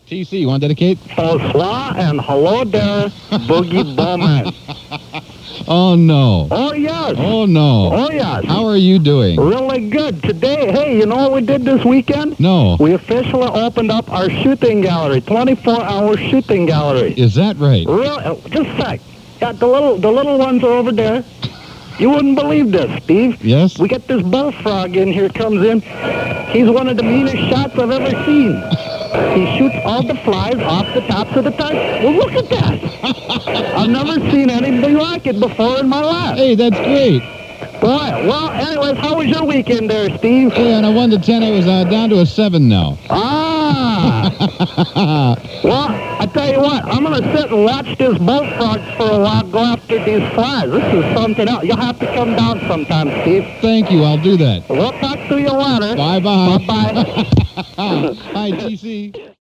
TC, you want to dedicate? Bonsoir and hello there, Boogie Bowman. Oh, no. Oh, yes. Oh, no. Oh, yes. How are you doing? Really good. Today, hey, you know what we did this weekend? No. We officially opened up our shooting gallery, 24-hour shooting gallery. Is that right? Really? Just a sec. Yeah, the little ones are over there. You wouldn't believe this, Steve. Yes? We get this bullfrog in here, comes in. He's one of the meanest shots I've ever seen. He shoots all the flies off the tops of the target. Well, look at that. I've never seen anything like it before in my life. Hey, that's great. Boy, well, anyways, how was your weekend there, Steve? Hey, on a 1 to 10, it was down to a 7 now. Well, I tell you what, I'm going to sit and watch this bullfrog for a while, go after these flies. This is something else. You'll have to come down sometime, Steve. Thank you, I'll do that. We'll talk to you later. Bye-bye. Bye-bye. Hi, TC.